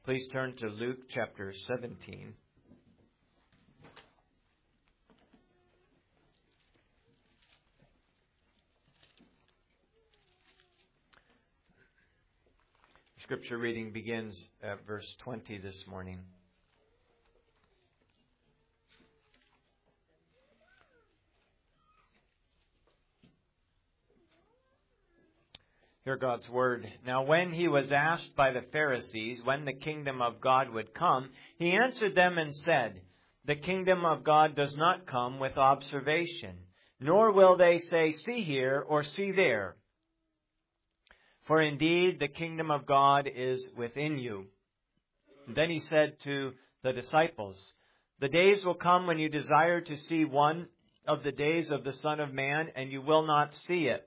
Please turn to Luke chapter 17. Scripture reading begins at verse 20 this morning. Hear God's word. Now when he was asked by the Pharisees when the kingdom of God would come, he answered them and said, "The kingdom of God does not come with observation, nor will they say, 'See here,' or 'See there.' For indeed the kingdom of God is within you." Then he said to the disciples, "The days will come when you desire to see one of the days of the Son of Man, and you will not see it.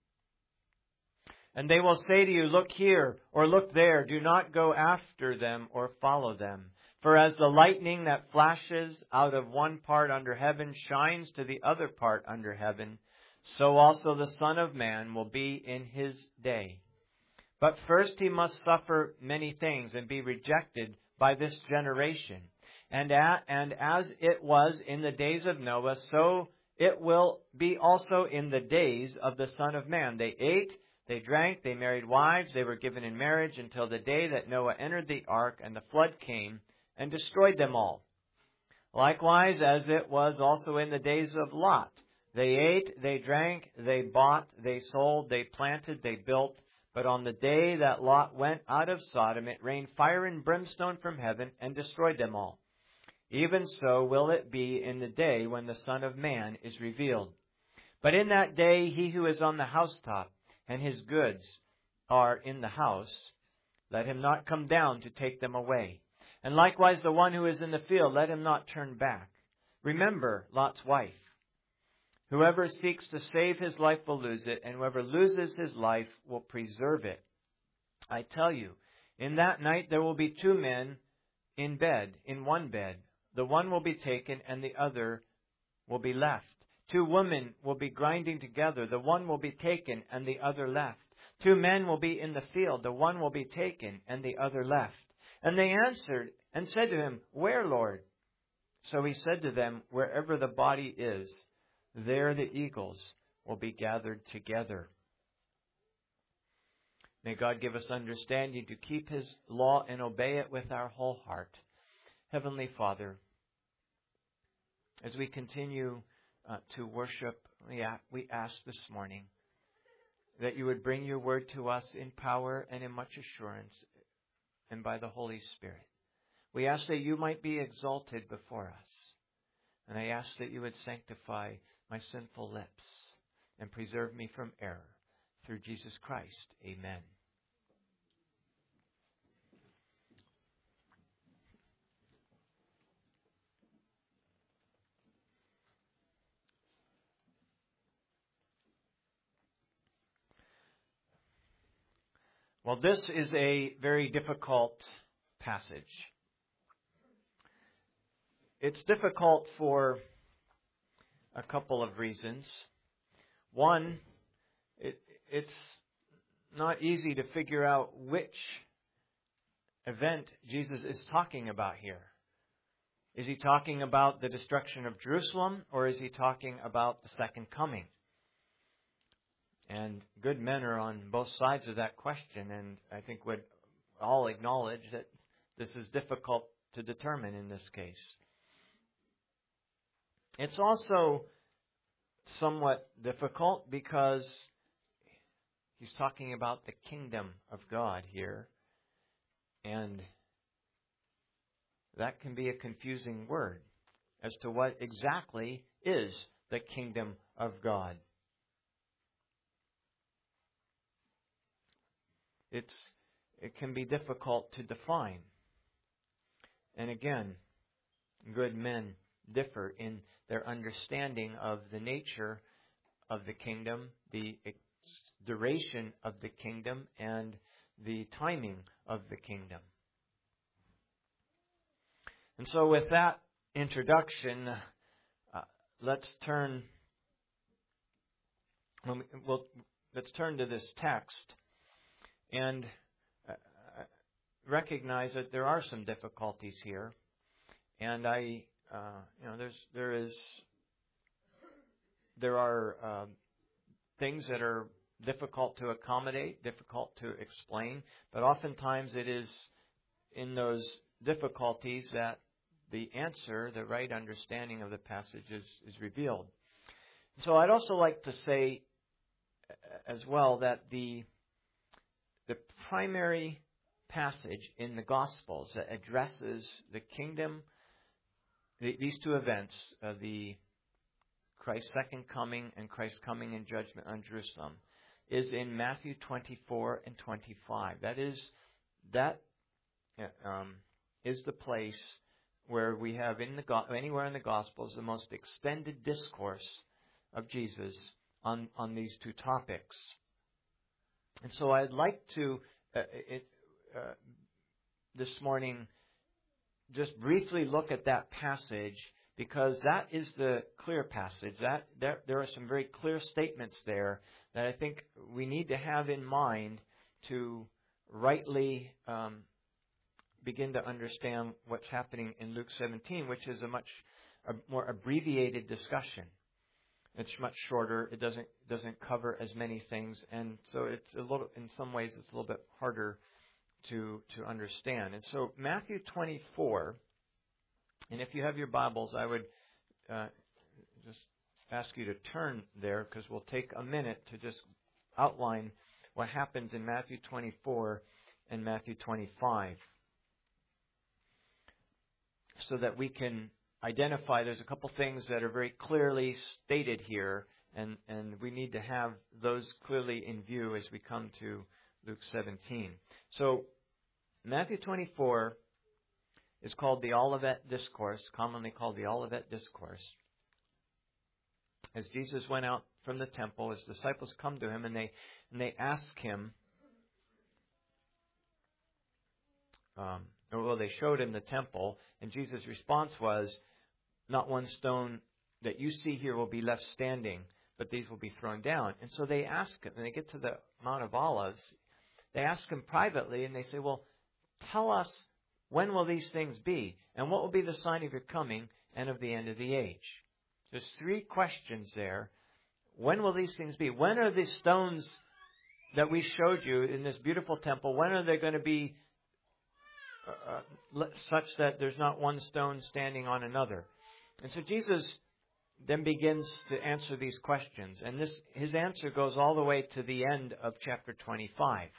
And they will say to you, 'Look here,' or 'Look there.' Do not go after them or follow them. For as the lightning that flashes out of one part under heaven shines to the other part under heaven, so also the Son of Man will be in his day. But first he must suffer many things and be rejected by this generation. And as it was in the days of Noah, so it will be also in the days of the Son of Man. They ate, they drank, they married wives, they were given in marriage until the day that Noah entered the ark and the flood came and destroyed them all. Likewise, as it was also in the days of Lot. They ate, they drank, they bought, they sold, they planted, they built. But on the day that Lot went out of Sodom, it rained fire and brimstone from heaven and destroyed them all. Even so will it be in the day when the Son of Man is revealed. But in that day he who is on the housetop and his goods are in the house, let him not come down to take them away. And likewise the one who is in the field, let him not turn back. Remember Lot's wife. Whoever seeks to save his life will lose it, and whoever loses his life will preserve it. I tell you, in that night there will be two men in one bed. The one will be taken and the other will be left. Two women will be grinding together. The one will be taken and the other left. Two men will be in the field. The one will be taken and the other left. And they answered and said to him, "Where, Lord?" So he said to them, "Wherever the body is, there the eagles will be gathered together." May God give us understanding to keep his law and obey it with our whole heart. Heavenly Father, as we continue to worship, we ask this morning that you would bring your word to us in power and in much assurance and by the Holy Spirit. We ask that you might be exalted before us. And I ask that you would sanctify my sinful lips and preserve me from error. Through Jesus Christ. Amen. Well, this is a very difficult passage. It's difficult for a couple of reasons. One, it's not easy to figure out which event Jesus is talking about here. Is he talking about the destruction of Jerusalem, or is he talking about the second coming? And good men are on both sides of that question, and I think would all acknowledge that this is difficult to determine in this case. It's also somewhat difficult because he's talking about the kingdom of God here, and that can be a confusing word as to what exactly is the kingdom of God. It can be difficult to define. And again, good men differ in their understanding of the nature of the kingdom, the duration of the kingdom, and the timing of the kingdom. And so with that introduction, let's turn to this text. And recognize that there are some difficulties here, and there are things that are difficult to accommodate, difficult to explain, but oftentimes it is in those difficulties that the answer, the right understanding of the passage is revealed. So I'd also like to say as well that the primary passage in the Gospels that addresses the kingdom, these two events, the Christ's second coming and Christ's coming in judgment on Jerusalem, is in Matthew 24 and 25. That is the place where we have anywhere in the Gospels the most extended discourse of Jesus on these two topics. And so I'd like to this morning just briefly look at that passage, because that is the clear passage. There are some very clear statements there that I think we need to have in mind to rightly begin to understand what's happening in Luke 17, which is a much more abbreviated discussion. It's much shorter. It doesn't cover as many things, and so it's in some ways it's a little bit harder to understand. And so Matthew 24, and if you have your Bibles, I would just ask you to turn there, because we'll take a minute to just outline what happens in Matthew 24 and Matthew 25, so that we can identify. There's a couple things that are very clearly stated here, and we need to have those clearly in view as we come to Luke 17. So Matthew 24 is called the Olivet Discourse, commonly called the Olivet Discourse. As Jesus went out from the temple, his disciples come to him and they ask him, they showed him the temple, and Jesus' response was, "Not one stone that you see here will be left standing, but these will be thrown down." And so they ask him, and they get to the Mount of Olives, they ask him privately, and they say, "Well, tell us, when will these things be? And what will be the sign of your coming and of the end of the age?" There's three questions there. When will these things be? When are the stones that we showed you in this beautiful temple, when are they going to be such that there's not one stone standing on another? And so Jesus then begins to answer these questions. And his answer goes all the way to the end of chapter 25.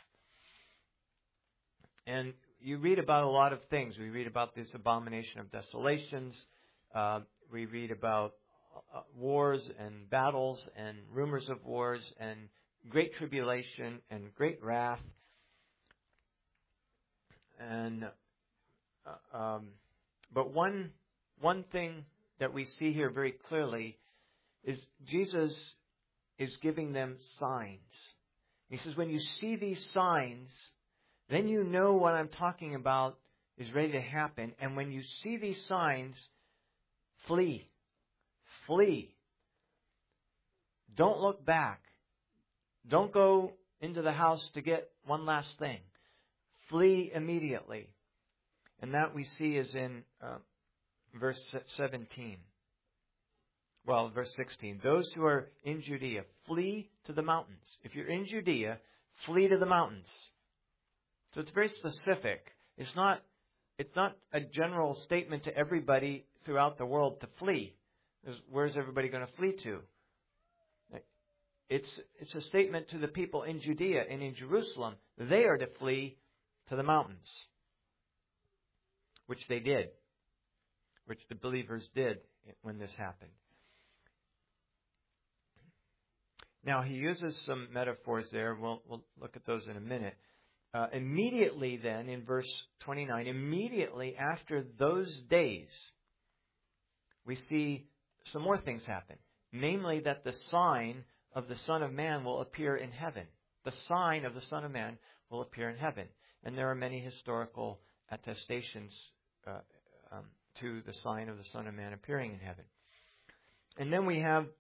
And you read about a lot of things. We read about this abomination of desolations. We read about wars and battles and rumors of wars and great tribulation and great wrath. And but one thing that we see here very clearly is Jesus is giving them signs. He says, when you see these signs, then you know what I'm talking about is ready to happen. And when you see these signs, flee. Flee. Don't look back. Don't go into the house to get one last thing. Flee immediately. And that we see is in verse 17. Well, verse 16. Those who are in Judea, flee to the mountains. If you're in Judea, flee to the mountains. So it's very specific. It's not a general statement to everybody throughout the world to flee. Where's everybody going to flee to? It's a statement to the people in Judea and in Jerusalem. They are to flee to the mountains, which they did, which the believers did when this happened. Now, he uses some metaphors there. We'll look at those in a minute. Immediately then, in verse 29, immediately after those days, we see some more things happen. Namely, that the sign of the Son of Man will appear in heaven. The sign of the Son of Man will appear in heaven. And there are many historical attestations to the sign of the Son of Man appearing in heaven. And then we have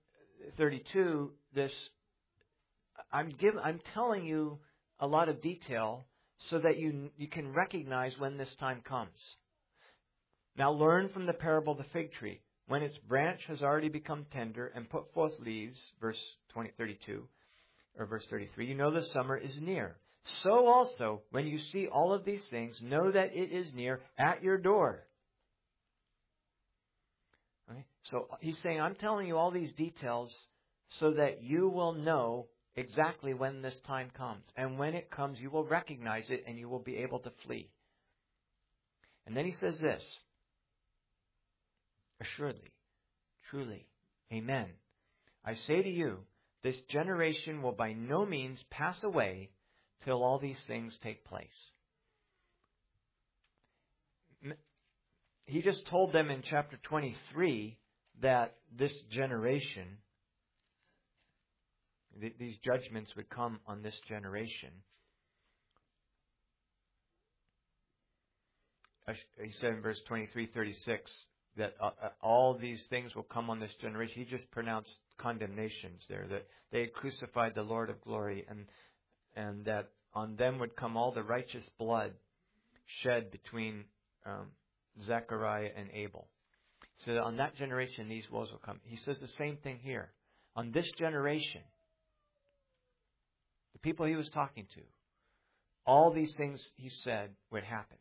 32, this, I'm telling you a lot of detail so that you can recognize when this time comes. Now learn from the parable of the fig tree. When its branch has already become tender and put forth leaves, verse 32, or verse 33, you know the summer is near. So also, when you see all of these things, know that it is near at your door. Okay? So he's saying, I'm telling you all these details so that you will know exactly when this time comes. And when it comes, you will recognize it and you will be able to flee. And then he says this, assuredly, truly, amen. I say to you, this generation will by no means pass away till all these things take place. He just told them in chapter 23 that this generation, these judgments would come on this generation. He said in verse 23:36 that all these things will come on this generation. He just pronounced condemnations there, that they had crucified the Lord of glory, and that on them would come all the righteous blood shed between Zechariah and Abel. So that on that generation these woes will come. He says the same thing here. On this generation, the people he was talking to, all these things he said would happen.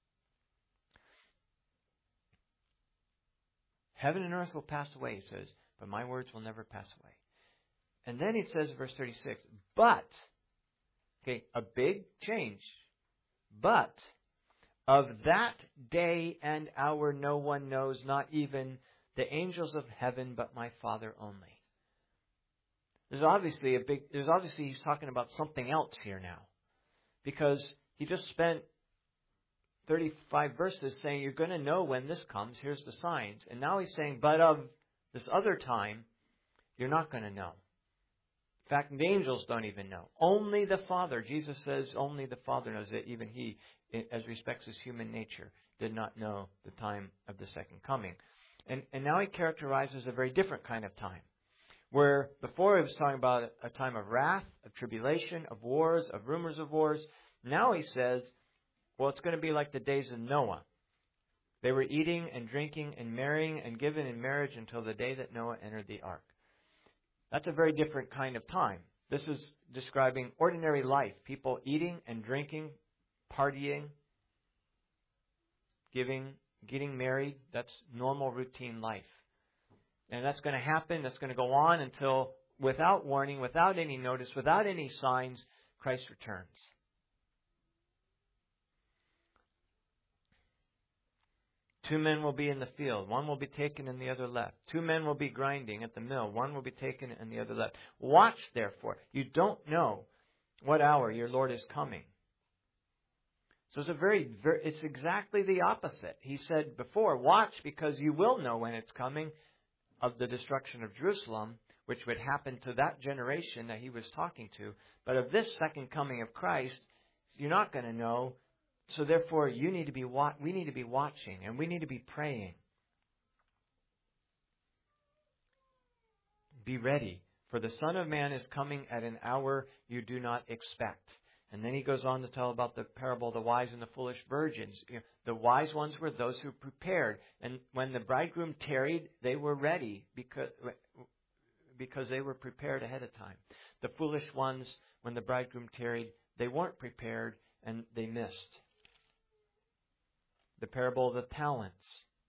Heaven and earth will pass away, he says, but my words will never pass away. And then he says, verse 36, but, okay, a big change, but of that day and hour no one knows, not even the angels of heaven, but my Father only. There's obviously he's talking about something else here now. Because he just spent 35 verses saying you're going to know when this comes, here's the signs. And now he's saying, but of this other time, you're not going to know. In fact, the angels don't even know. Only the Father. Jesus says only the Father knows that even he, as respects his human nature, did not know the time of the second coming. And now he characterizes a very different kind of time. Where before he was talking about a time of wrath, of tribulation, of wars, of rumors of wars. Now he says, well, it's going to be like the days of Noah. They were eating and drinking and marrying and given in marriage until the day that Noah entered the ark. That's a very different kind of time. This is describing ordinary life. People eating and drinking, partying, getting married. That's normal routine life. And that's going to happen. That's going to go on until, without warning, without any notice, without any signs, Christ returns. Two men will be in the field. One will be taken and the other left. Two men will be grinding at the mill. One will be taken and the other left. Watch, therefore. You don't know what hour your Lord is coming. So it's exactly the opposite. He said before, watch because you will know when it's coming, of the destruction of Jerusalem, which would happen to that generation that he was talking to. But of this second coming of Christ, you're not going to know. So therefore, we need to be watching, and we need to be praying. Be ready, for the Son of Man is coming at an hour you do not expect. And then he goes on to tell about the parable of the wise and the foolish virgins. The wise ones were those who prepared. And when the bridegroom tarried, they were ready because they were prepared ahead of time. The foolish ones, when the bridegroom tarried, they weren't prepared and they missed. The parable of the talents.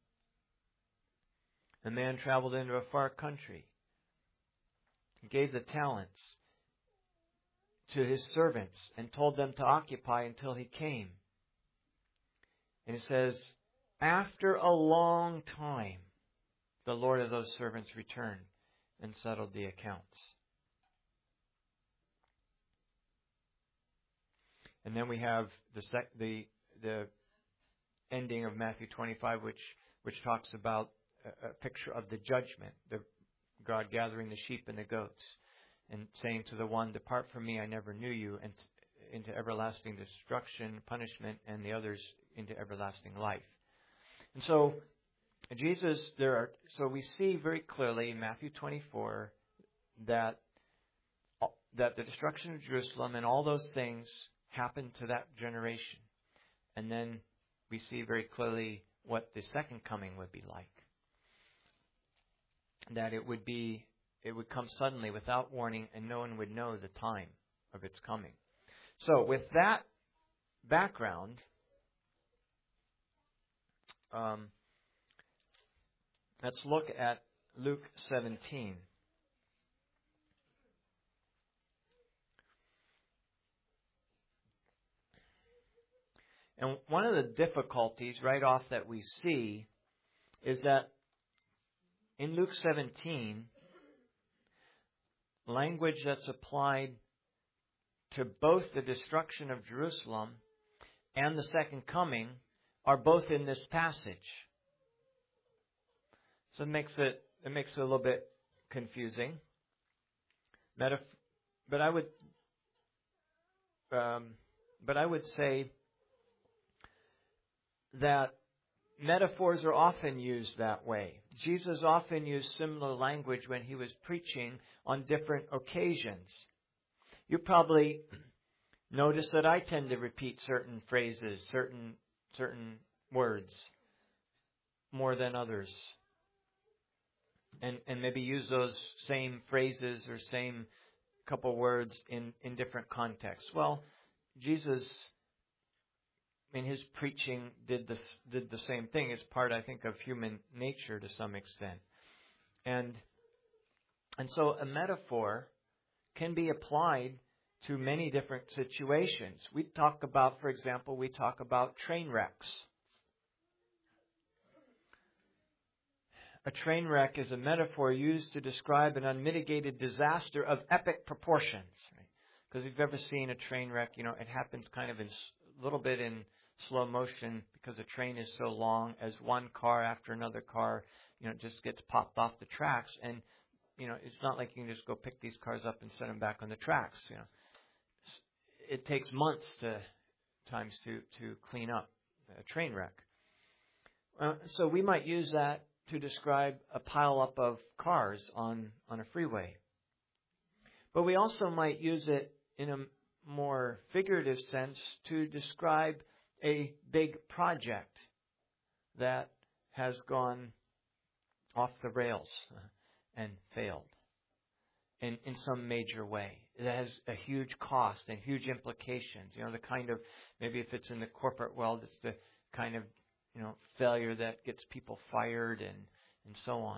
A man traveled into a far country. He gave the talents to his servants and told them to occupy until he came. And it says, after a long time, the Lord of those servants returned and settled the accounts. And then we have the ending of Matthew 25, which talks about a picture of the judgment, the God gathering the sheep and the goats, and saying to the one, depart from me, I never knew you, and into everlasting destruction, punishment, and the others into everlasting life. And so so we see very clearly in Matthew 24 that the destruction of Jerusalem and all those things happened to that generation. And then we see very clearly what the second coming would be like. That it would come suddenly without warning, and no one would know the time of its coming. So with that background, let's look at Luke 17. And one of the difficulties right off that we see is that in Luke 17, language that's applied to both the destruction of Jerusalem and the second coming are both in this passage. So it makes it a little bit confusing. But I would say that metaphors are often used that way. Jesus often used similar language when he was preaching on different occasions. You probably notice that I tend to repeat certain phrases, certain words more than others. And maybe use those same phrases or same couple words in different contexts. Well, Jesus in his preaching did the same thing. It's part, I think, of human nature to some extent. And so a metaphor can be applied to many different situations. For example, we talk about train wrecks. A train wreck is a metaphor used to describe an unmitigated disaster of epic proportions. Because if you've ever seen a train wreck, it happens kind of a little bit in slow motion because the train is so long as one car after another car, just gets popped off the tracks. And, it's not like you can just go pick these cars up and set them back on the tracks. It takes months to clean up a train wreck. So we might use that to describe a pile-up of cars on a freeway. But we also might use it in a more figurative sense to describe a big project that has gone off the rails and failed in some major way. It has a huge cost and huge implications. The kind of, maybe if it's in the corporate world, it's the kind of, failure that gets people fired and so on.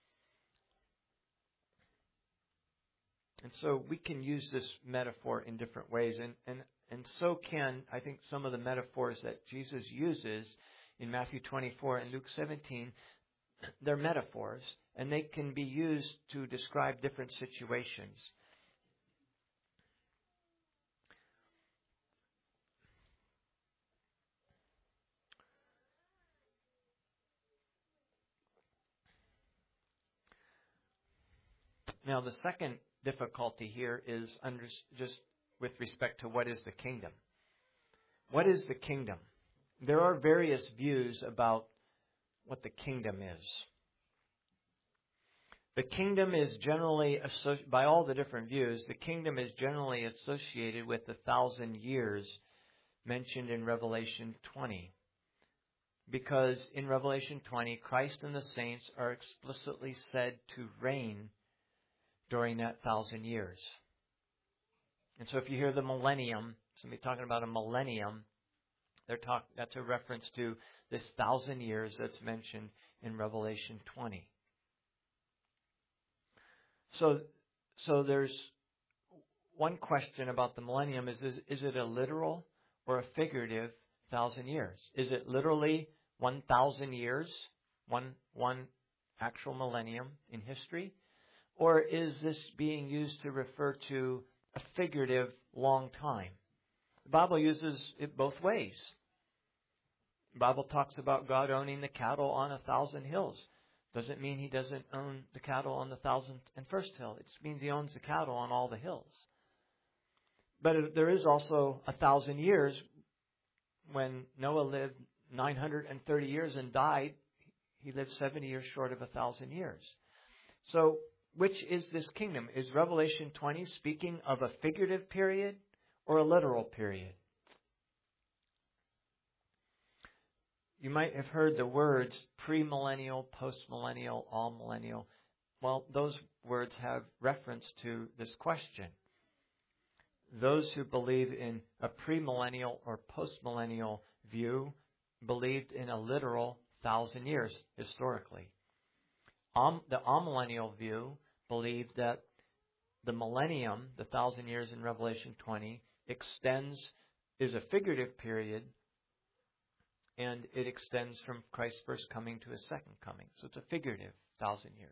And so we can use this metaphor in different ways. And so can, I think, some of the metaphors that Jesus uses in Matthew 24 and Luke 17. They're metaphors, and they can be used to describe different situations. Now, the second difficulty here is just with respect to what is the kingdom. What is the kingdom? There are various views about what the kingdom is. The kingdom is generally, by all the different views, the kingdom is generally associated with the 1,000 years mentioned in Revelation 20. Because in Revelation 20, Christ and the saints are explicitly said to reign during that 1,000 years. And so if you hear the millennium, somebody talking about a millennium, that's a reference to this 1,000 years that's mentioned in Revelation 20. So there's one question about the millennium is it a literal or a figurative 1,000 years? Is it literally 1,000 years, one actual millennium in history? Or is this being used to refer to a figurative long time? The Bible uses it both ways. The Bible talks about God owning the cattle on 1,000 hills. Doesn't mean he doesn't own the cattle on the 1,001st hill. It just means he owns the cattle on all the hills. But there is also 1,000 years when Noah lived 930 years and died. He lived 70 years short of 1,000 years. So, which is this kingdom? Is Revelation 20 speaking of a figurative period or a literal period? You might have heard the words premillennial, postmillennial, all-millennial. Well, those words have reference to this question. Those who believe in a premillennial or postmillennial view believed in a literal 1,000 years historically. The amillennial view believed that the millennium, the 1,000 years in Revelation 20, is a figurative period, and it extends from Christ's first coming to His second coming. So it's a figurative 1,000 years.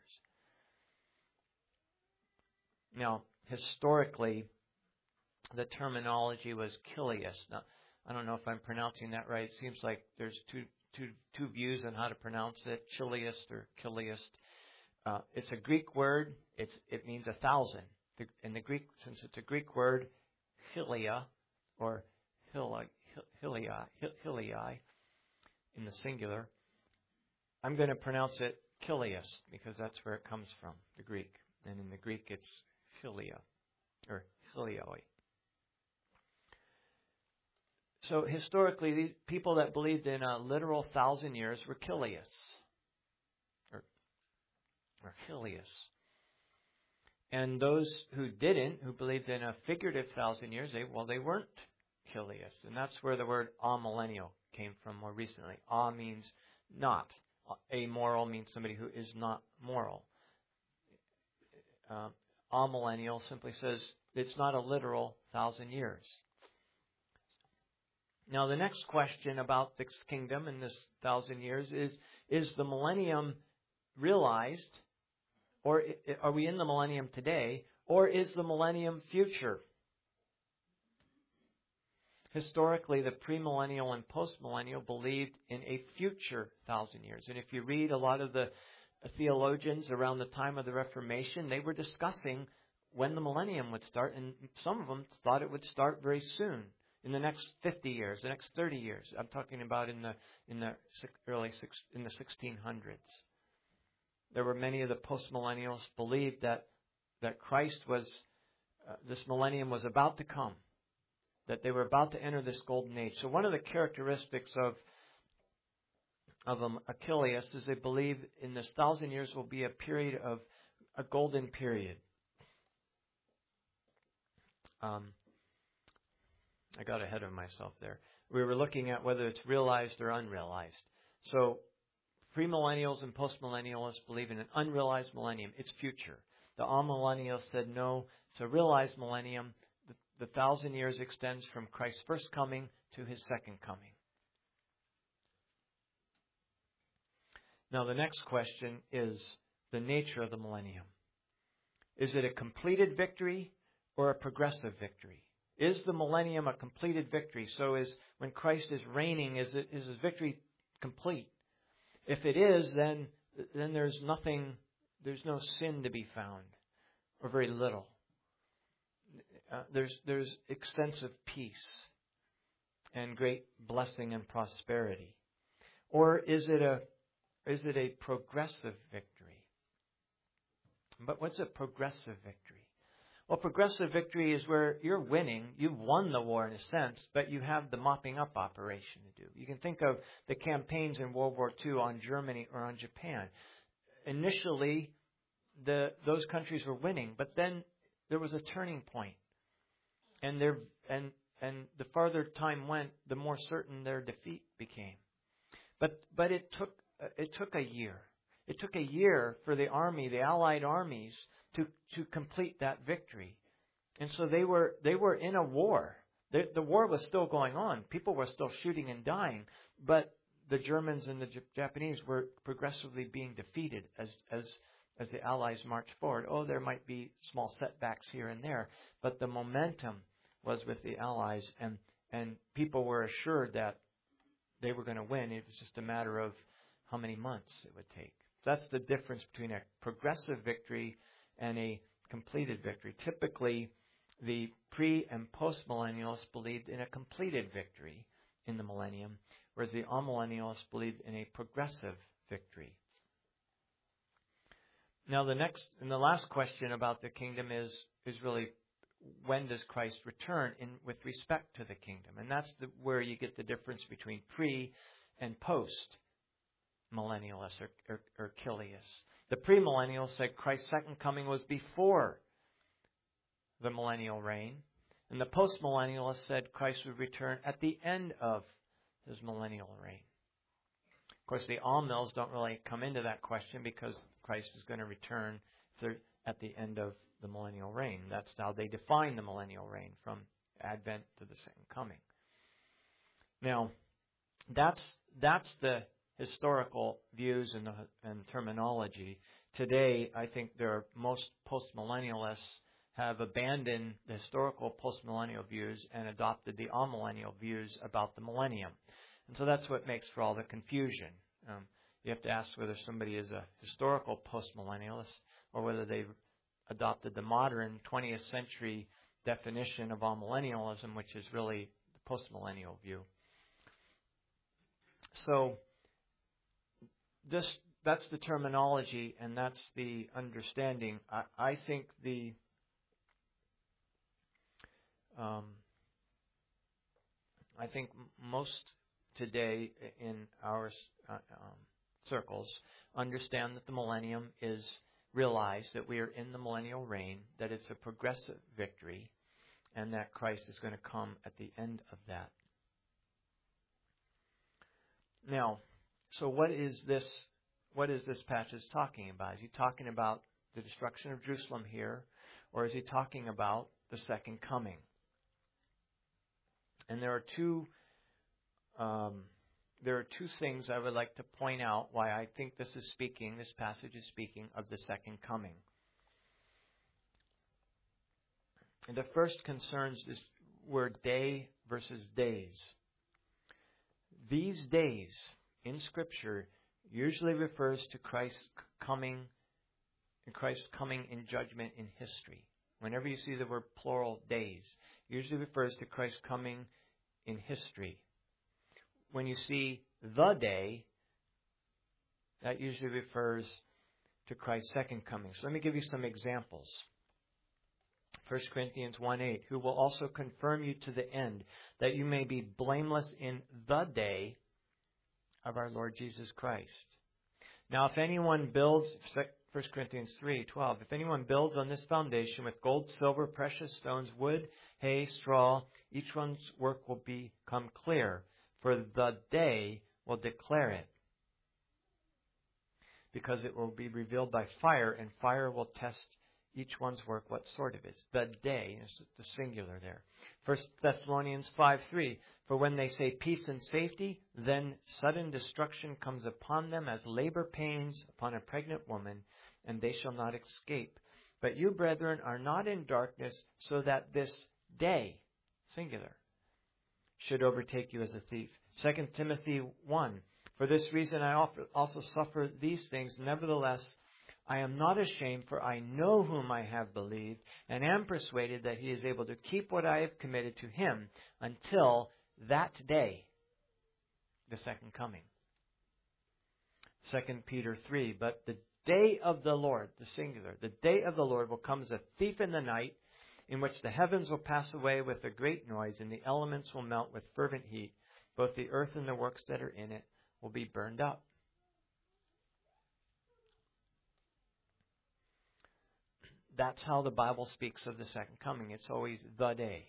Now, historically, the terminology was Kilios. Now, I don't know if I'm pronouncing that right. It seems like there's two views on how to pronounce it, Chiliast or Kiliast. It's a Greek word. It means 1,000. In the Greek, since it's a Greek word, Hilia or Hilii in the singular, I'm going to pronounce it Kilios because that's where it comes from, the Greek. And in the Greek, it's Hilia or Hilioi. So historically, these people that believed in a literal 1,000 years were Kilios or Hilios. And those who didn't, who believed in a figurative 1,000 years, they weren't Kilios. And that's where the word amillennial came from more recently. Means not. Amoral means somebody who is not moral. Amillennial simply says it's not a literal 1,000 years. Now, the next question about this kingdom in this 1,000 years is the millennium realized, or are we in the millennium today, or is the millennium future? Historically, the premillennial and postmillennial believed in a future 1,000 years. And if you read a lot of the theologians around the time of the Reformation, they were discussing when the millennium would start, and some of them thought it would start very soon, in the next 50 years, the next 30 years. I'm talking about in the 1600s. There were many of the postmillennials believed that Christ was, this millennium was about to come, that they were about to enter this golden age. So one of the characteristics of Achilles is they believe in this 1,000 years will be a period of a golden period. I got ahead of myself there. We were looking at whether it's realized or unrealized. So premillennials and postmillennialists believe in an unrealized millennium. It's future. The amillennials said no, it's a realized millennium. The 1,000 years extends from Christ's first coming to His second coming. Now the next question is the nature of the millennium. Is it a completed victory or a progressive victory? Is the millennium a completed victory? So when Christ is reigning, is His victory complete? If it is, then there's no sin to be found, or very little. There's extensive peace and great blessing and prosperity. Or is it a progressive victory? But what's a progressive victory? Well, progressive victory is where you're winning. You've won the war in a sense, but you have the mopping up operation to do. You can think of the campaigns in World War II on Germany or on Japan. Initially, those countries were winning, but then there was a turning point. And the farther time went, the more certain their defeat became. But it took a year. It took a year for the army, the Allied armies, to complete that victory. And so they were in a war. The war was still going on. People were still shooting and dying, but the Germans and the Japanese were progressively being defeated as the Allies marched forward. Oh, there might be small setbacks here and there, but the momentum was with the Allies, and people were assured that they were going to win. It was just a matter of how many months it would take. So that's the difference between a progressive victory and a completed victory. Typically, the pre- and post-millennialists believed in a completed victory in the millennium, whereas the amillennialists believed in a progressive victory. Now, the last question about the kingdom is really, when does Christ return with respect to the kingdom? And that's where you get the difference between pre and post-millennialists or Chilius. The premillennialists said Christ's second coming was before the millennial reign. And the postmillennialists said Christ would return at the end of his millennial reign. Of course, the all-mills don't really come into that question because Christ is going to return at the end of the millennial reign. That's how they define the millennial reign, from Advent to the second coming. Now, that's the historical views and terminology. Today, I think most postmillennialists have abandoned the historical postmillennial views and adopted the amillennial views about the millennium. And so that's what makes for all the confusion. You have to ask whether somebody is a historical postmillennialist or whether they've adopted the modern 20th century definition of amillennialism, which is really the postmillennial view. So that's the terminology and that's the understanding. I think most today in our circles understand that the millennium is realized, that we are in the millennial reign, that it's a progressive victory, and that Christ is going to come at the end of that. Now, so what is this passage talking about? Is he talking about the destruction of Jerusalem here, or is he talking about the second coming? And there are two things I would like to point out why I think this passage is speaking of the second coming. And the first concerns this word day versus days. These days in Scripture usually refers to Christ's coming in judgment in history. Whenever you see the word plural days, it usually refers to Christ's coming in history. When you see the day, that usually refers to Christ's second coming. So let me give you some examples. 1 Corinthians 1:8, who will also confirm you to the end, that you may be blameless in the day of our Lord Jesus Christ. Now, if anyone builds, 1 Corinthians 3:12, if anyone builds on this foundation with gold, silver, precious stones, wood, hay, straw, each one's work will become clear, for the day will declare it, because it will be revealed by fire, and fire will test each one's work, what sort of it is. The day is the singular there. 1 Thessalonians 5:3, for when they say peace and safety, then sudden destruction comes upon them as labor pains upon a pregnant woman, and they shall not escape. But you, brethren, are not in darkness, so that this day, singular, should overtake you as a thief. 2 Timothy 1, for this reason I also suffer these things. Nevertheless, I am not ashamed, for I know whom I have believed, and am persuaded that he is able to keep what I have committed to him until that day, the second coming. 2 Peter 3, but the day of the Lord, the singular, the day of the Lord will come as a thief in the night, in which the heavens will pass away with a great noise, and the elements will melt with fervent heat. Both the earth and the works that are in it will be burned up. That's how the Bible speaks of the second coming. It's always the day.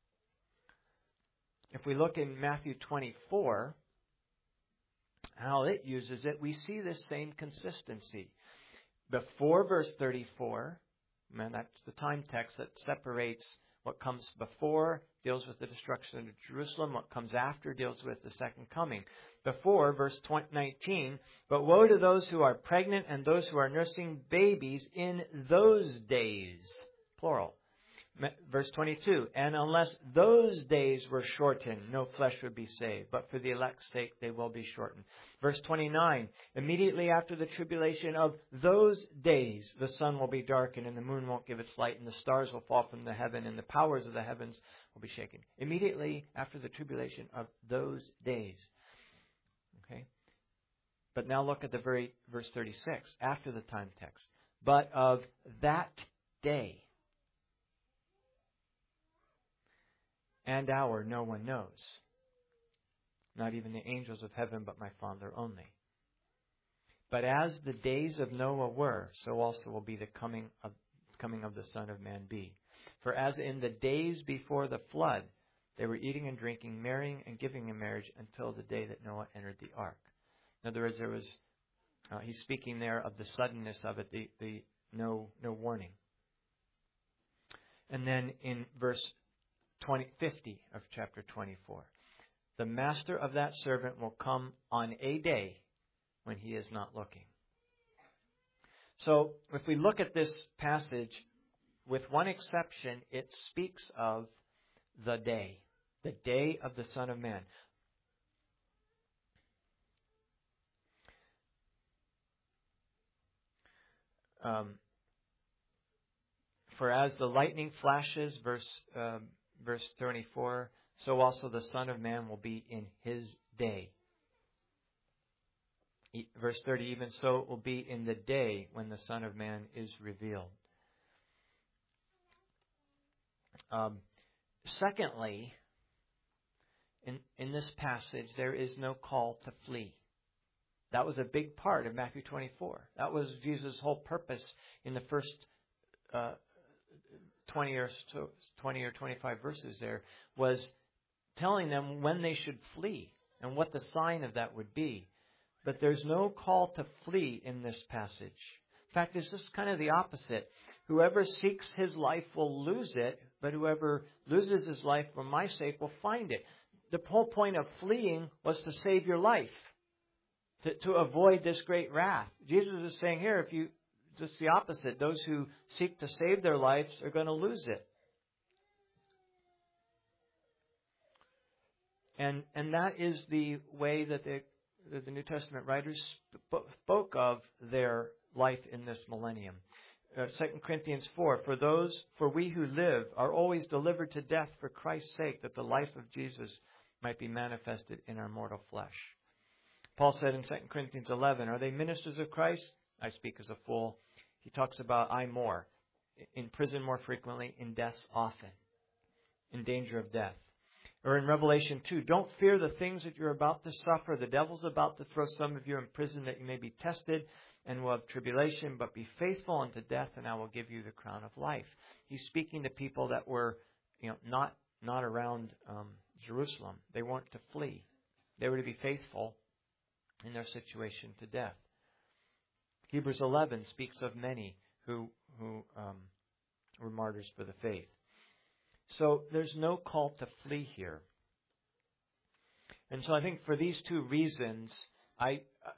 If we look in Matthew 24, how it uses it, we see this same consistency. Before verse 34, and that's the time text that separates what comes before, deals with the destruction of Jerusalem. What comes after deals with the second coming. Before, verse 19, but woe to those who are pregnant and those who are nursing babies in those days. Plural. Verse 22, and unless those days were shortened, no flesh would be saved, but for the elect's sake they will be shortened. Verse 29, immediately after the tribulation of those days, the sun will be darkened, and the moon won't give its light, and the stars will fall from the heaven, and the powers of the heavens will be shaken. Immediately after the tribulation of those days. Okay? But now look at the very verse 36, after the time text. But of that day and hour no one knows, not even the angels of heaven, but my Father only. But as the days of Noah were, so also will be the coming of the Son of Man be. For as in the days before the flood, they were eating and drinking, marrying and giving in marriage until the day that Noah entered the ark. In other words, he's speaking there of the suddenness of it, the no warning. And then in verse 50 of chapter 24, the master of that servant will come on a day when he is not looking. So if we look at this passage, with one exception, it speaks of the day of the Son of Man. For as the lightning flashes, verse 24, so also the Son of Man will be in his day. Verse 30, even so it will be in the day when the Son of Man is revealed. Secondly, in this passage, there is no call to flee. That was a big part of Matthew 24. That was Jesus' whole purpose in the first 20 or 25 verses there, was telling them when they should flee and what the sign of that would be. But there's no call to flee in this passage. In fact, it's just kind of the opposite. Whoever seeks his life will lose it, but whoever loses his life for my sake will find it. The whole point of fleeing was to save your life, to avoid this great wrath. Jesus is saying here, just the opposite. Those who seek to save their lives are going to lose it. And that is the way that the New Testament writers spoke of their life in this millennium. 2 Corinthians 4, for we who live are always delivered to death for Christ's sake, that the life of Jesus might be manifested in our mortal flesh. Paul said in 2 Corinthians 11, are they ministers of Christ? I speak as a fool. He talks about I more, in prison more frequently, in deaths often, in danger of death. Or in Revelation 2, don't fear the things that you're about to suffer. The devil's about to throw some of you in prison that you may be tested and will have tribulation, but be faithful unto death, and I will give you the crown of life. He's speaking to people that were, not around Jerusalem. They weren't to flee. They were to be faithful in their situation to death. Hebrews 11 speaks of many who were martyrs for the faith. So there's no call to flee here. And so I think for these two reasons, I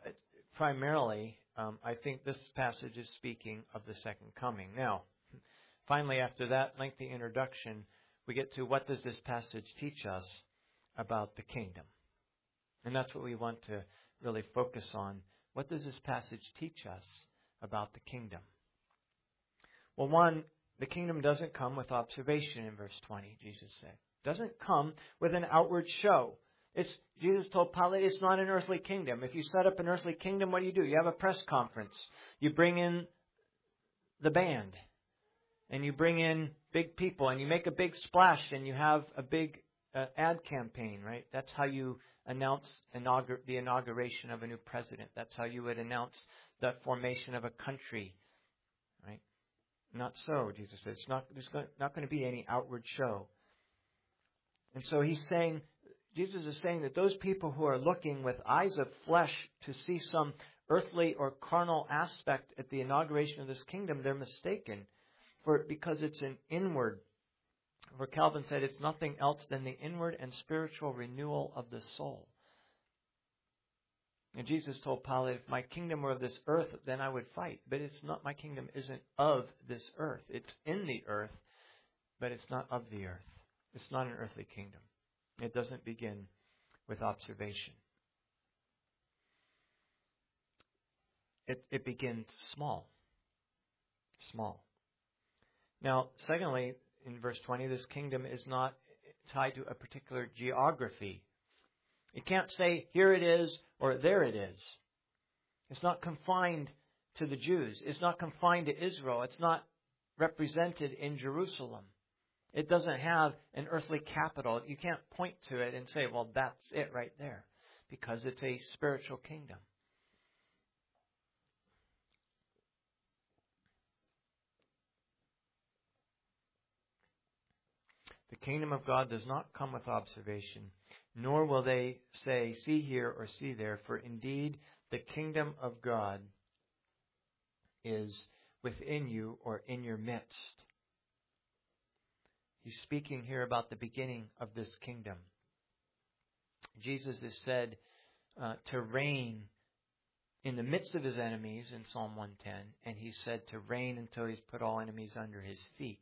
think this passage is speaking of the second coming. Now, finally, after that lengthy introduction, we get to what does this passage teach us about the kingdom? And that's what we want to really focus on. What does this passage teach us about the kingdom? Well, one, the kingdom doesn't come with observation in verse 20, Jesus said. It doesn't come with an outward show. Jesus told Pilate it's not an earthly kingdom. If you set up an earthly kingdom, what do? You have a press conference. You bring in the band. And you bring in big people. And you make a big splash. And you have a big ad campaign, right? That's how you announce the inauguration of a new president. That's how you would announce the formation of a country, right? Not so, Jesus says. There's not going to be any outward show. And so Jesus is saying that those people who are looking with eyes of flesh to see some earthly or carnal aspect at the inauguration of this kingdom, they're mistaken. Because it's an inward. For Calvin said it's nothing else than the inward and spiritual renewal of the soul. And Jesus told Pilate, if my kingdom were of this earth, then I would fight. But it's not, my kingdom isn't of this earth. It's in the earth, but it's not of the earth. It's not an earthly kingdom. It doesn't begin with observation. It begins small. Small. Now, secondly, in verse 20, this kingdom is not tied to a particular geography. It can't say, here it is, or there it is. It's not confined to the Jews. It's not confined to Israel. It's not represented in Jerusalem. It doesn't have an earthly capital. You can't point to it and say, well, that's it right there, because it's a spiritual kingdom. The kingdom of God does not come with observation, nor will they say, see here or see there, for indeed the kingdom of God is within you or in your midst. He's speaking here about the beginning of this kingdom. Jesus is said to reign in the midst of his enemies in Psalm 110, and he's said to reign until he's put all enemies under his feet.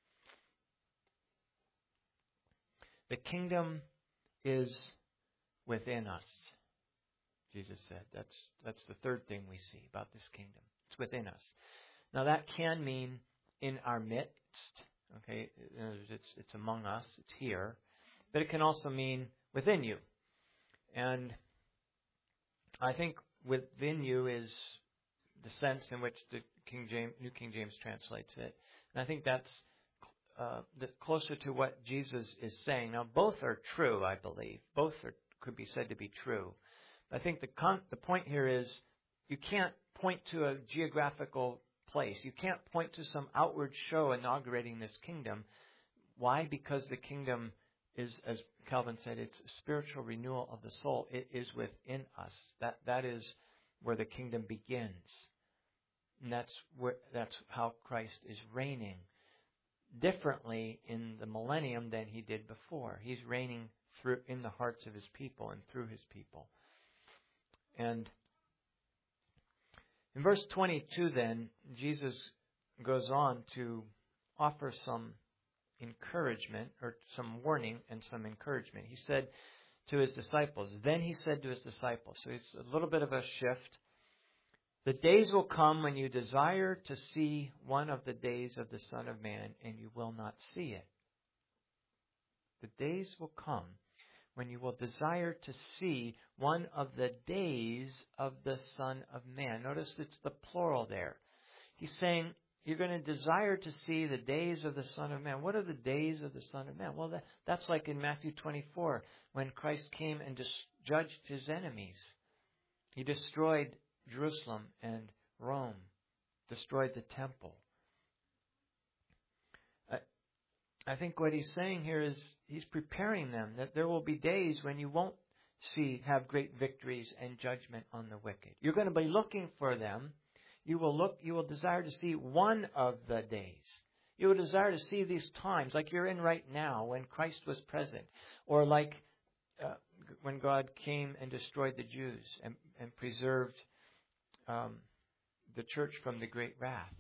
The kingdom is within us, Jesus said. That's the third thing we see about this kingdom. It's within us. Now that can mean in our midst. Okay, it's among us. It's here, but it can also mean within you. And I think within you is the sense in which the New King James translates it. And I think that's closer to what Jesus is saying. Now, both are true, I believe. Both could be said to be true. I think the point here is you can't point to a geographical place. You can't point to some outward show inaugurating this kingdom. Why? Because the kingdom is, as Calvin said, it's a spiritual renewal of the soul. It is within us. That is where the kingdom begins. And that's how Christ is reigning differently in the millennium than he did before. He's reigning in the hearts of his people and through his people. And in verse 22 then, Jesus goes on to offer some encouragement, or some warning and some encouragement. He said to his disciples, then he said to his disciples, so it's a little bit of a shift. The days will come when you desire to see one of the days of the Son of Man, and you will not see it. The days will come when you will desire to see one of the days of the Son of Man. Notice it's the plural there. He's saying you're going to desire to see the days of the Son of Man. What are the days of the Son of Man? Well, that's like in Matthew 24, when Christ came and judged his enemies. He destroyed Jerusalem and Rome, destroyed the temple. I think what he's saying here is he's preparing them that there will be days when you won't have great victories and judgment on the wicked. You're going to be looking for them. You will desire to see one of the days. You will desire to see these times like you're in right now when Christ was present, or like when God came and destroyed the Jews and preserved the church from the great wrath.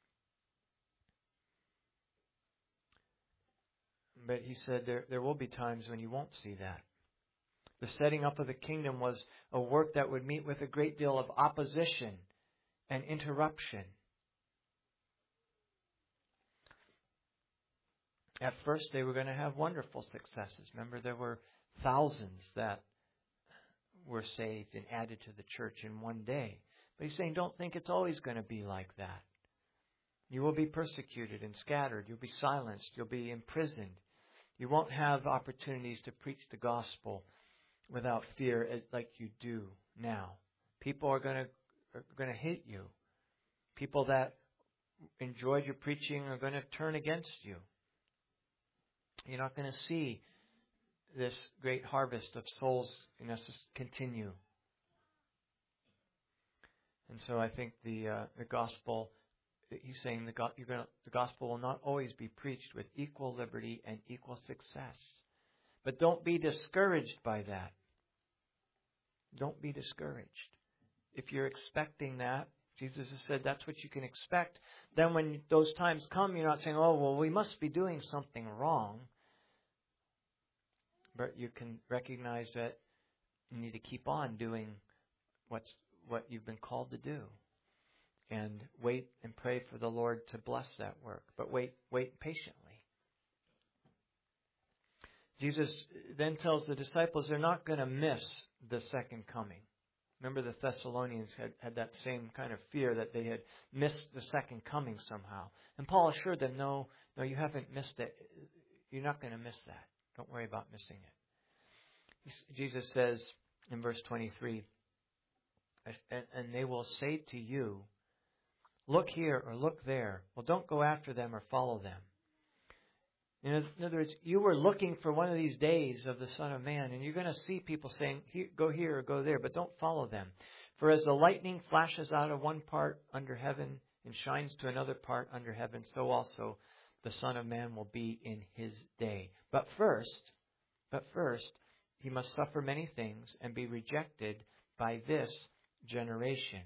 But he said there will be times when you won't see that. The setting up of the kingdom was a work that would meet with a great deal of opposition and interruption. At first, they were going to have wonderful successes. Remember, there were thousands that were saved and added to the church in one day. But he's saying, don't think it's always going to be like that. You will be persecuted and scattered. You'll be silenced. You'll be imprisoned. You won't have opportunities to preach the gospel without fear like you do now. People are going to hate you. People that enjoyed your preaching are going to turn against you. You're not going to see this great harvest of souls continue. And so I think the gospel, he's saying the gospel will not always be preached with equal liberty and equal success. But don't be discouraged by that. Don't be discouraged. If you're expecting that, Jesus has said that's what you can expect. Then when those times come, you're not saying, oh, well, we must be doing something wrong. But you can recognize that you need to keep on doing what you've been called to do. And wait and pray for the Lord to bless that work. But wait patiently. Jesus then tells the disciples they're not going to miss the second coming. Remember, the Thessalonians had that same kind of fear that they had missed the second coming somehow. And Paul assured them, no, you haven't missed it. You're not going to miss that. Don't worry about missing it. Jesus says in verse 23, and they will say to you, look here or look there. Well, don't go after them or follow them. In other words, you were looking for one of these days of the Son of Man, and you're going to see people saying, go here or go there, but don't follow them. For as the lightning flashes out of one part under heaven and shines to another part under heaven, so also the Son of Man will be in his day. But first, he must suffer many things and be rejected by this generation.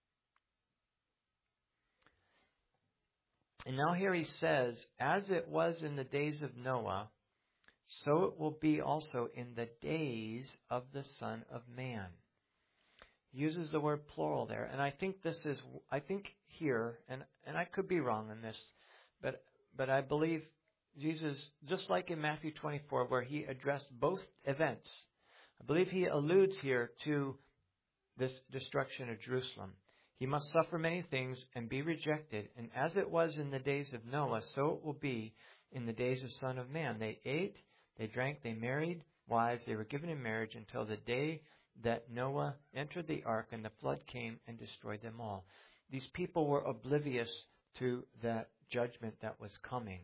And now here he says, as it was in the days of Noah, so it will be also in the days of the Son of Man. He uses the word plural there. And I think here, and I could be wrong on this, but I believe Jesus, just like in Matthew 24, where he addressed both events, I believe he alludes here to this destruction of Jerusalem. He must suffer many things and be rejected. And as it was in the days of Noah, so it will be in the days of the Son of Man. They ate, they drank, they married wives, they were given in marriage until the day that Noah entered the ark and the flood came and destroyed them all. These people were oblivious to that judgment that was coming.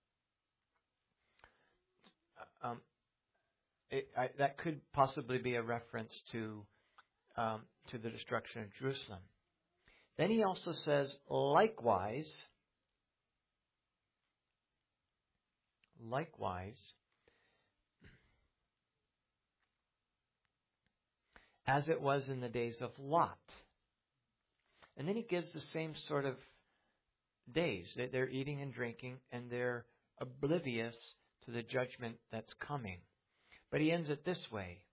That could possibly be a reference to the destruction of Jerusalem. Then he also says, likewise, as it was in the days of Lot. And then he gives the same sort of days. They're eating and drinking, and they're oblivious to the judgment that's coming. But he ends it this way.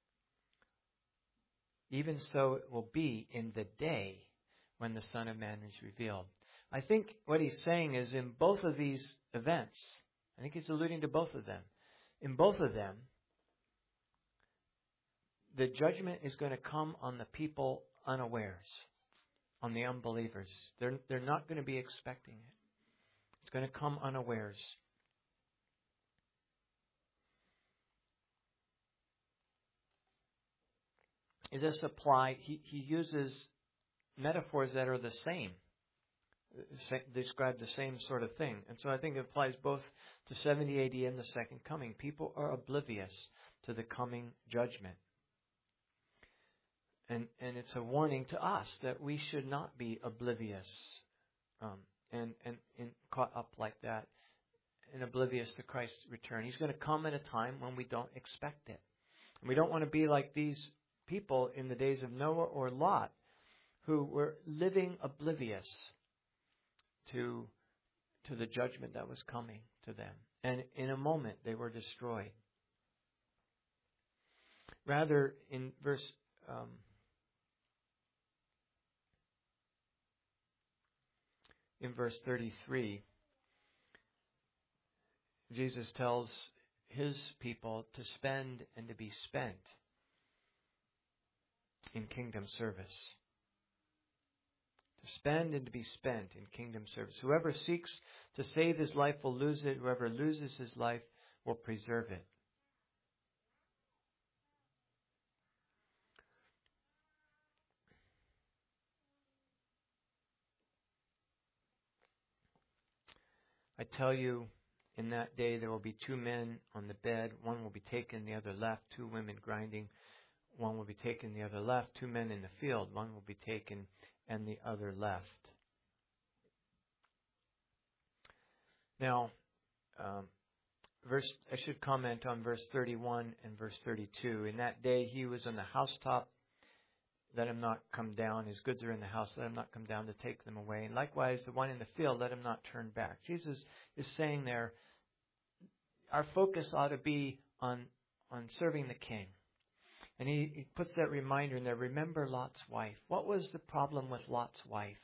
Even so it will be in the day when the Son of Man is revealed. I think what he's saying is in both of these events, I think he's alluding to both of them. In both of them, the judgment is going to come on the people unawares, on the unbelievers. They're not going to be expecting it. It's going to come unawares. Does this apply? He uses metaphors that are the same, describe the same sort of thing. And so I think it applies both to 70 AD and the second coming. People are oblivious to the coming judgment. And it's a warning to us that we should not be oblivious and caught up like that and oblivious to Christ's return. He's going to come at a time when we don't expect it. And we don't want to be like these people in the days of Noah or Lot who were living oblivious to the judgment that was coming to them. And in a moment they were destroyed. Rather, in verse 33, Jesus tells his people to spend and to be spent in kingdom service. To spend and to be spent in kingdom service. Whoever seeks to save his life will lose it. Whoever loses his life will preserve it. I tell you, in that day there will be 2 men on the bed. One will be taken, the other left. 2 women grinding. One will be taken, the other left. 2 men in the field. One will be taken, and the other left. Now, I should comment on verse 31 and verse 32. In that day he was on the housetop. Let him not come down. His goods are in the house. Let him not come down to take them away. And likewise, the one in the field, let him not turn back. Jesus is saying there, our focus ought to be on serving the King. And he puts that reminder in there. Remember Lot's wife. What was the problem with Lot's wife?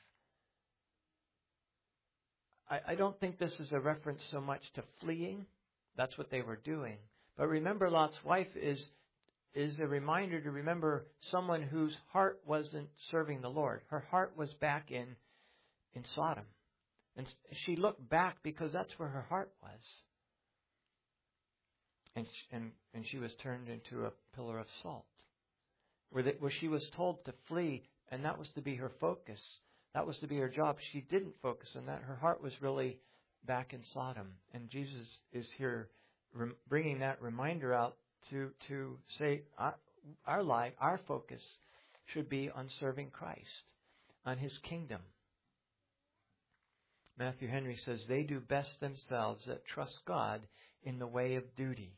I don't think this is a reference so much to fleeing. That's what they were doing. But remember Lot's wife is a reminder to remember someone whose heart wasn't serving the Lord. Her heart was back in Sodom. And she looked back because that's where her heart was. and she was turned into a pillar of salt, where she was told to flee, and that was to be her focus. That was to be her job. She didn't focus on that. Her heart was really back in Sodom, and Jesus is here bringing that reminder out to say our life, our focus should be on serving Christ, on His kingdom. Matthew Henry says, they do best themselves that trust God in the way of duty.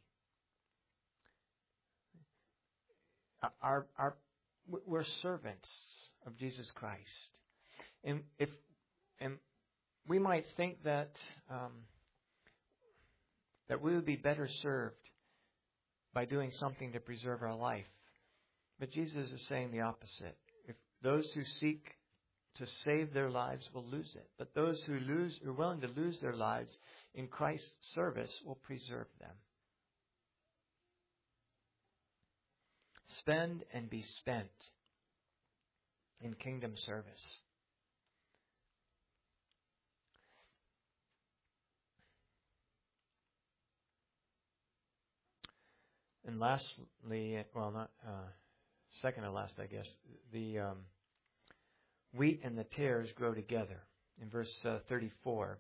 We're servants of Jesus Christ. And we might think that we would be better served by doing something to preserve our life. But Jesus is saying the opposite. If those who seek to save their lives will lose it, but those who are willing to lose their lives in Christ's service will preserve them. Spend and be spent in kingdom service. And lastly, second to last, I guess, the wheat and the tares grow together. In verse 34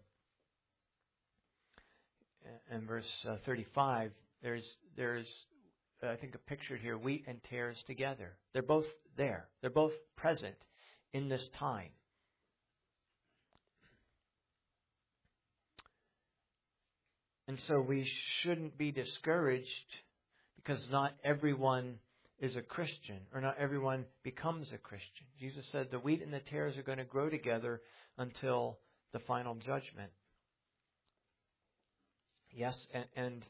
and verse 35, there's I think a picture here, wheat and tares together. They're both there. They're both present in this time. And so we shouldn't be discouraged because not everyone is a Christian, or not everyone becomes a Christian. Jesus said the wheat and the tares are going to grow together until the final judgment. Yes, and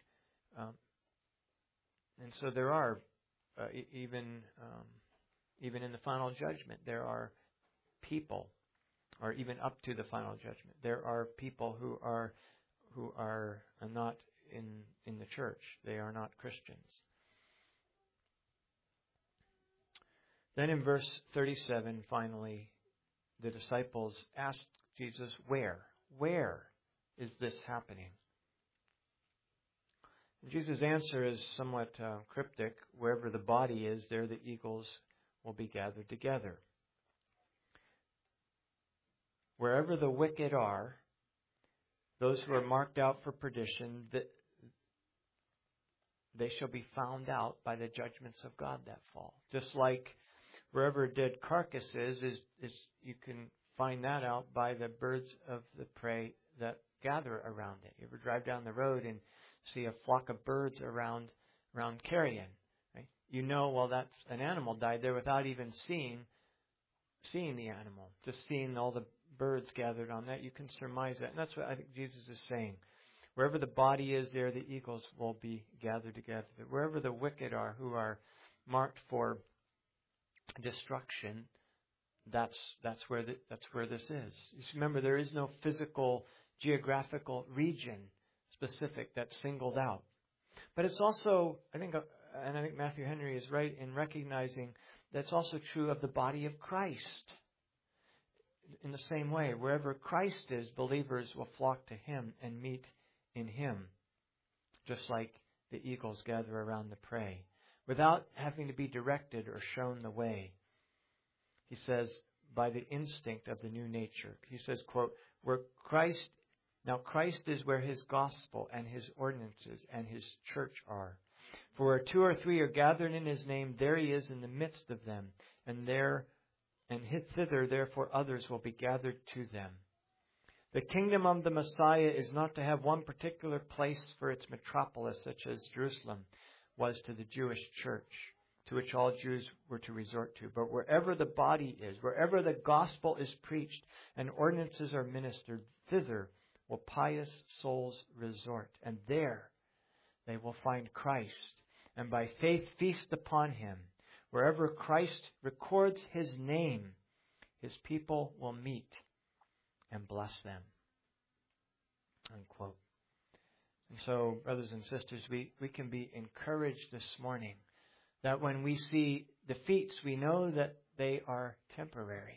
so there are even in the final judgment there are people, or even up to the final judgment, there are people who are not in the church. They are not Christians. Then in verse 37, finally, the disciples asked Jesus, where? Where is this happening? And Jesus' answer is somewhat cryptic. Wherever the body is, there the eagles will be gathered together. Wherever the wicked are, those who are marked out for perdition, they shall be found out by the judgments of God that fall. Just like wherever a dead carcass is you can find that out by the birds of the prey that gather around it. You ever drive down the road and see a flock of birds around carrion, right? You know, well, that's an animal died there without even seeing the animal. Just seeing all the birds gathered on that, you can surmise that. And that's what I think Jesus is saying. Wherever the body is, there the eagles will be gathered together. Wherever the wicked are, who are marked for destruction, that's where this is. You remember, there is no physical, geographical region specific that's singled out. But it's also, I think Matthew Henry is right in recognizing that's also true of the body of Christ. In the same way, wherever Christ is, believers will flock to Him and meet in Him, just like the eagles gather around the prey, without having to be directed or shown the way. He says, by the instinct of the new nature. He says, quote, Christ is where His gospel and His ordinances and His church are. For where 2 or 3 are gathered in His name, there He is in the midst of them, and thither, therefore, others will be gathered to them. The kingdom of the Messiah is not to have one particular place for its metropolis, such as Jerusalem was to the Jewish church, to which all Jews were to resort to. But wherever the body is, wherever the gospel is preached and ordinances are ministered, thither will pious souls resort. And there they will find Christ, and by faith feast upon Him. Wherever Christ records His name, His people will meet and bless them. Unquote. And so, brothers and sisters, we can be encouraged this morning that when we see defeats, we know that they are temporary.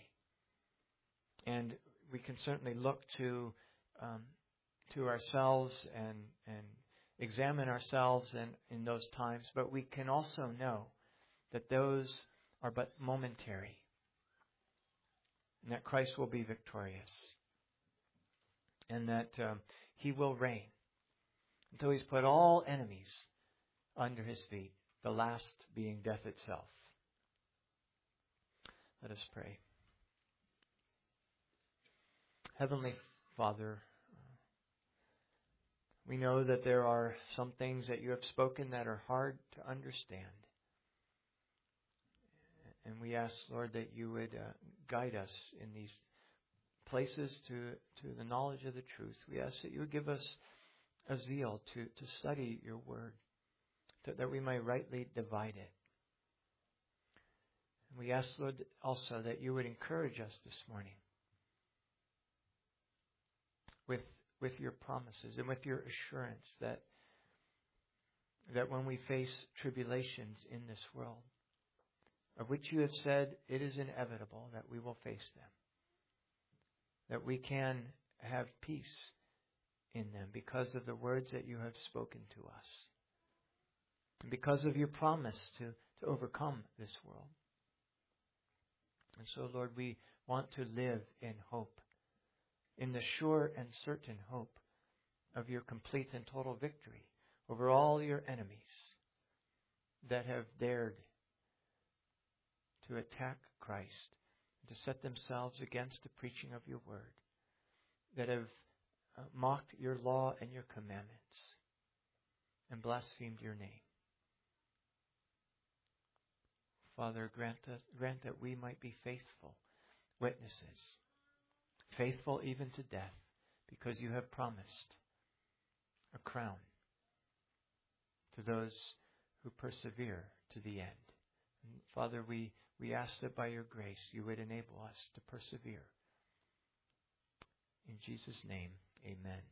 And we can certainly look to ourselves examine ourselves in those times, but we can also know that those are but momentary, and that Christ will be victorious, and that He will reign until He's put all enemies under His feet, the last being death itself. Let us pray. Heavenly Father, we know that there are some things that You have spoken that are hard to understand. And we ask, Lord, that You would guide us in these places to the knowledge of the truth. We ask that You would give us a zeal to study Your Word, that we may rightly divide it. And we ask, Lord, also that You would encourage us this morning with Your promises and with Your assurance that when we face tribulations in this world, of which You have said it is inevitable that we will face them, that we can have peace in them because of the words that You have spoken to us, and because of Your promise to overcome this world. And so, Lord, we want to live in hope, in the sure and certain hope of Your complete and total victory over all Your enemies that have dared to attack Christ, to set themselves against the preaching of Your Word, that have mocked Your law and Your commandments and blasphemed Your name. Father, grant that we might be faithful witnesses, faithful even to death, because You have promised a crown to those who persevere to the end. And Father, we ask that by Your grace You would enable us to persevere. In Jesus' name, amen.